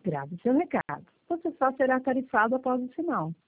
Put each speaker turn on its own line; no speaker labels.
Grave seu recado. Você só será tarifado após o sinal.